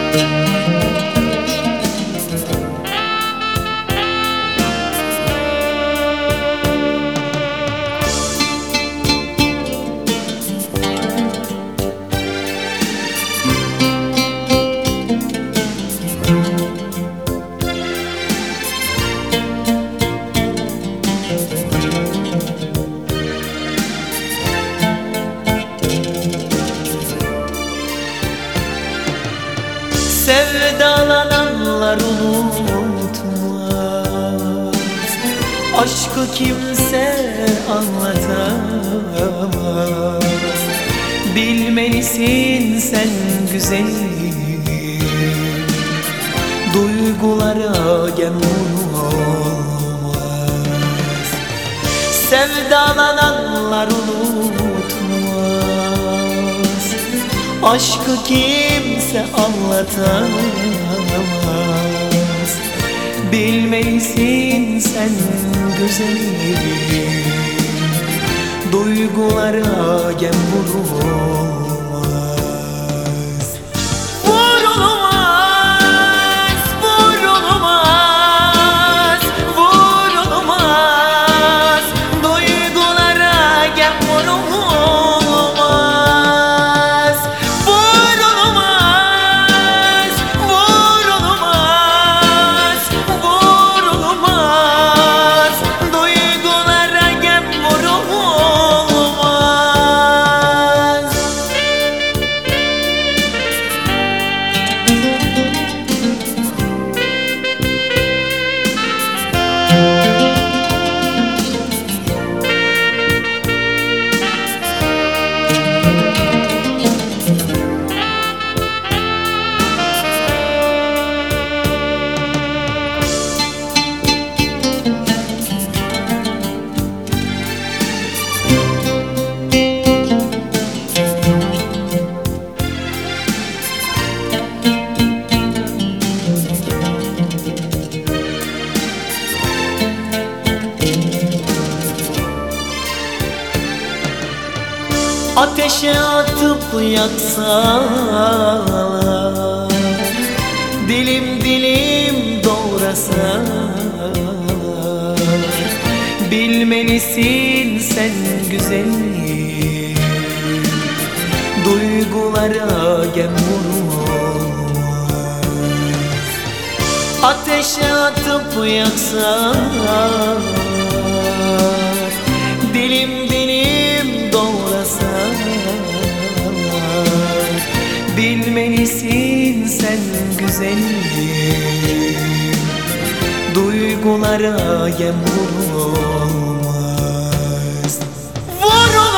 Sevdalananlar unutmaz, aşkı kimse anlatamaz. Bilmelisin sen güzelim, duygulara gem olmaz. Sevdalananlar unutmaz, aşkı kimse anlatamaz. Bilmelisin sen güzelim, duygulara gem vurulmaz. Vurulmaz, vurulmaz, vurulmaz, duygulara gem vurulmaz. Vurulmaz, vurulmaz, vurulmaz, duygulara gem vurulmaz. Ateşe atıp yaksalar, dilim dilim doğrasalar, bilmelisin sen güzelim, duygulara gem vurulmaz. Ateşe atıp yaksalar, dilim dilim doğrasalar, bilmelisin sen güzelim, duygulara yem vurulmaz. Vurulmaz.